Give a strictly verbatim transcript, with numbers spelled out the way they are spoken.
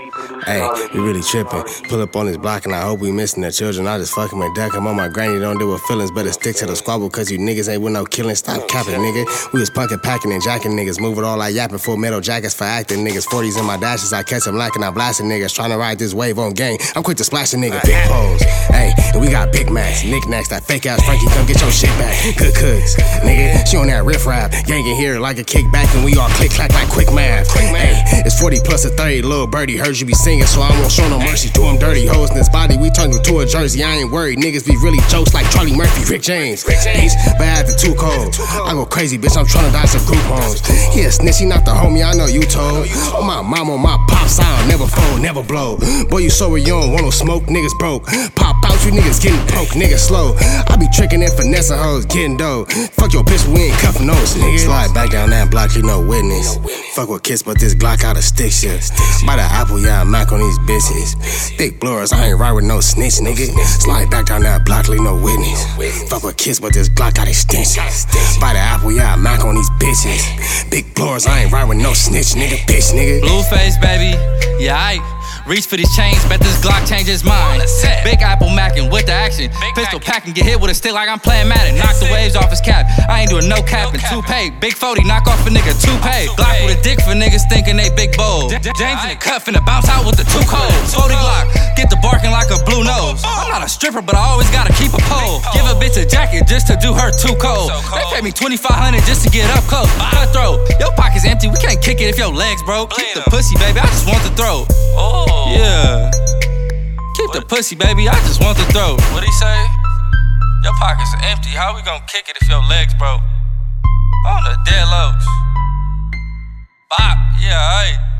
Hey, we really trippin'. Pull up on this block and I hope we missing the children. I just fucking my duck. I'm on my granny, don't deal with feelings. Better stick to the squabble, cause you niggas ain't with no killing. Stop capping, nigga. We was punkin', packing, and jacking niggas. Move it all like yapping. Full metal jackets for acting niggas. forties in my dashes, I catch them lacking. I blasting niggas. Tryna ride this wave on gang. I'm quick to splash a nigga. Big pose. Hey, and we got Big Macs. Knickknacks. That fake ass Frankie, come get your shit back. Good cooks, nigga. She on that riff rap. Gang in here like a kickback, and we all click clack like quick math. Hey, it's forty plus a thirty. Little birdie heard you be singing, so I won't show no mercy to them dirty hoes in this body. We turned to a jersey. I ain't worried. Niggas be really jokes like Charlie Murphy, Rick James. Beats bad the too cold. I go crazy, bitch. I'm tryna die some group homes. He a snitch, he not the homie. I know you told. On my mama, my pops, I don't never fold, never blow. Boy, you sober, you don't want no smoke. Niggas broke. Pop out, you niggas getting broke. Niggas slow. I be tricking and finessing hoes, getting dough. Fuck your bitch, we ain't cuffin' those niggas. Slide back down that block, you no witness. Fuck with kids, but this Glock out of stick shit. By the apple, yeah, I Mac on these bitches. Big blowers, I ain't ride with no snitch, nigga. Slide back down that block, leave no witness. Fuck with kids, but this Glock got extension. By the apple, yeah, I Mac on these bitches. Big blowers, I ain't ride with no snitch, nigga, bitch, nigga. Blueface, baby, yeah, I reach for these chains, bet this Glock change his mind. Big apple mackin' with the action. Pistol packing, get hit with a stick like I'm playing Madden. Knock the waves off his cap. I ain't doing no capping. Toupee, big forty, knock off a nigga toupee. Glock with a dick for niggas thinking they big bold. James in the cut finna bounce out with the two codes. forty Glock, get the barking like a blue nose. I'm not a stripper, but I always gotta keep a pole. Give a bitch a jacket just to do her too cold. They pay me twenty-five hundred just to get up close. Cutthroat, your pocket's empty, we can't kick it if your legs broke. Keep the pussy, baby, I just want the throat. Yeah. Keep the pussy, baby, I just want the throat. What'd he say? Your pockets are empty, how we gon' kick it if your legs broke? On the dead lows. Bop, yeah, aight.